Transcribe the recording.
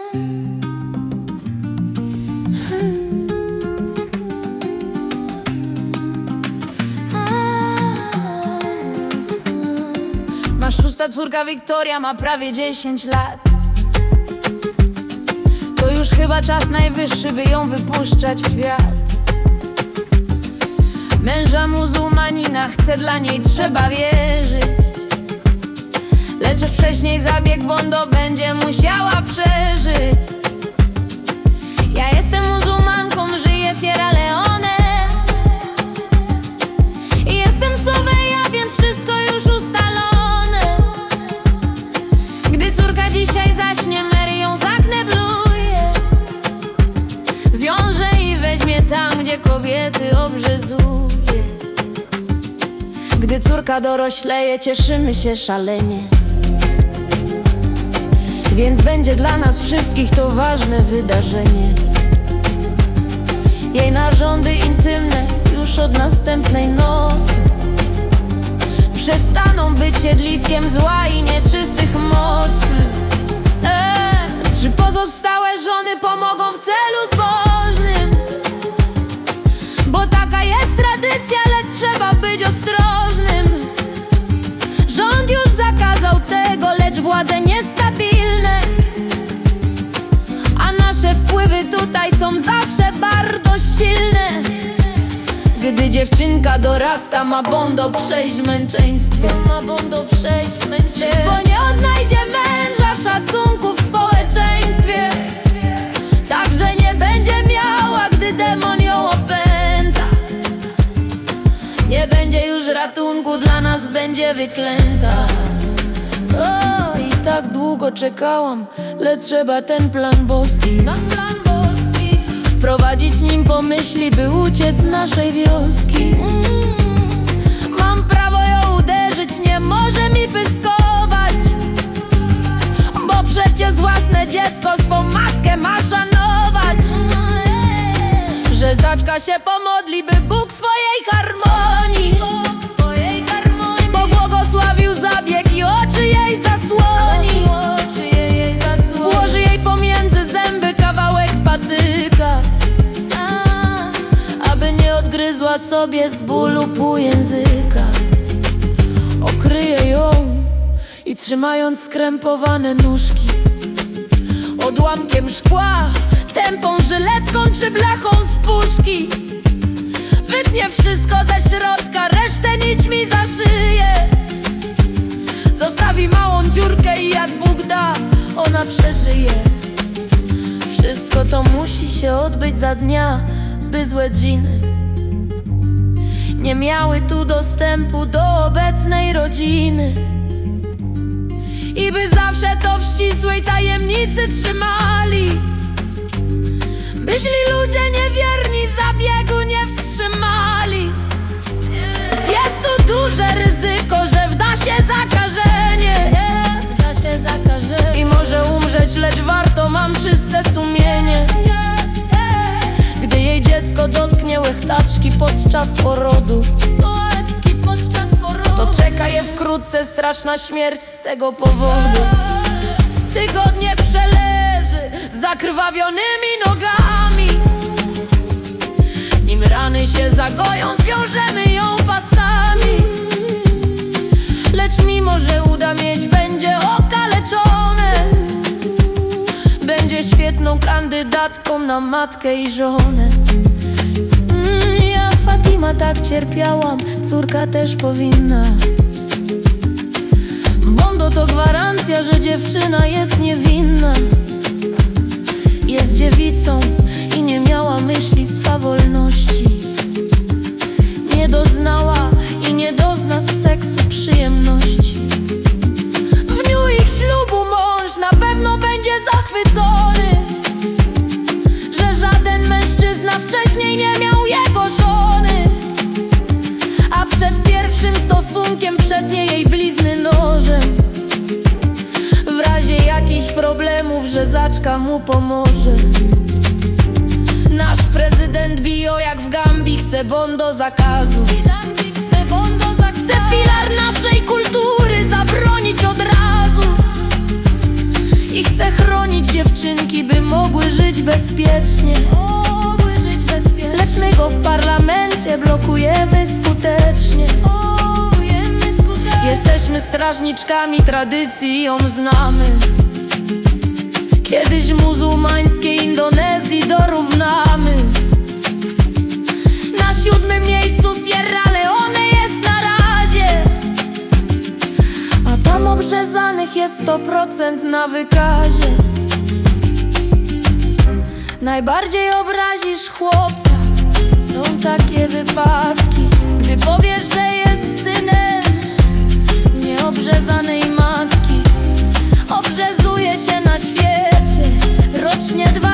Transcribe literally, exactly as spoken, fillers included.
Ma szósta córka Wiktoria, ma prawie dziesięć lat. To już chyba czas najwyższy, by ją wypuszczać w świat. Męża muzułmanina chce, dla niej trzeba wierzyć. Lecz wcześniej zabieg Bondo będzie musiała przeżyć. Ja jestem muzułmanką, żyję w Sierra Leone i jestem Soweja, więc wszystko już ustalone. Gdy córka dzisiaj zaśnie, Mary ją zaknebluje, zwiąże i weźmie tam, gdzie kobiety obrzezuje. Gdy córka dorośleje, cieszymy się szalenie, więc będzie dla nas wszystkich to ważne wydarzenie. Jej narządy intymne już od następnej nocy przestaną być siedliskiem zła i nieczystych mocy. eee, Trzy pozostałe żony pomogą w celu zbożnym, bo taka jest tradycja, lecz trzeba być ostrożnym. Rząd już zakazał tego, lecz władze niestabilne, a nasze wpływy tutaj są zawsze bardzo silne. Gdy dziewczynka dorasta, ma Bondo przejść w męczeństwie, ma Bondo przejść w męczeństwie, bo nie odnajdzie męża szacunku w społeczeństwie. Także nie będzie miała, gdy demon ją opęta. Nie będzie już ratunku, dla nas będzie wyklęta. O, i tak długo czekałam, lecz trzeba ten plan boski, plan, plan boski wprowadzić, nim pomyśli, by uciec z naszej wioski. mm. Mam prawo ją uderzyć, nie może mi pyskować, bo przecież własne dziecko swą matkę ma szanować. Że zaczka się pomodli, by Bóg swojej harmonii pobłogosławił zabieg i oczy jej zasłoni. Włoży jej pomiędzy zęby kawałek patyka, aby nie odgryzła sobie z bólu pół języka. Okryje ją i trzymając skrępowane nóżki odłamkiem szkła, tępą żyletką czy blachą z puszki, wytnie wszystko ze środka, resztę nićmi zaszyje. Zostawi małą dziurkę i jak Bóg da, ona przeżyje. Wszystko to musi się odbyć za dnia, by złe dżiny nie miały tu dostępu do obecnej rodziny i by zawsze to w ścisłej tajemnicy trzymali, by źli ludzie niewierni zabiegu nie wstrzymali. Jest tu duże ryzyko, że wda się zakażenie, wda się zakażenie i może umrzeć, lecz warto, mam czyste sumienie. Gdy jej dziecko dotknie łechtaczki podczas porodu, to czeka je wkrótce straszna śmierć z tego powodu. Tygodnie przeleży z zakrwawionymi nogami, nim rany się zagoją, zwiążemy ją pasami. Lecz mimo że uda mieć, będzie okaleczone, będzie świetną kandydatką na matkę i żonę. mm, Ja Fatima tak cierpiałam, córka też powinna. Bondo to gwarancja, że dziewczyna jest niewinna. Jest dziewicą i nie miała myśli swawolności, nie doznała i nie dozna z seksu przyjemności. W dniu ich ślubu mąż na pewno będzie zachwycony, że żaden mężczyzna wcześniej nie miał jego żony, a przed pierwszym stosunkiem przetnie jej blizny nożem. W razie jakichś problemów rzezaczka mu pomoże. Nasz prezydent Bio jak w Gambii chce Bondo zakazu, chce filar naszej kultury zabronić od razu i chce chronić dziewczynki Jesteśmy strażniczkami tradycji, ją znamy. Kiedyś muzułmańskiej Indonezji dorównamy. Na siódmym miejscu Sierra Leone jest na razie, a tam obrzezanych jest sto procent na wykazie. Najbardziej obrazisz chłopca, są takie wypadki, gdy powiesz, że jest synem nieobrzezanej matki. Obrzezuje się na świecie rocznie dwa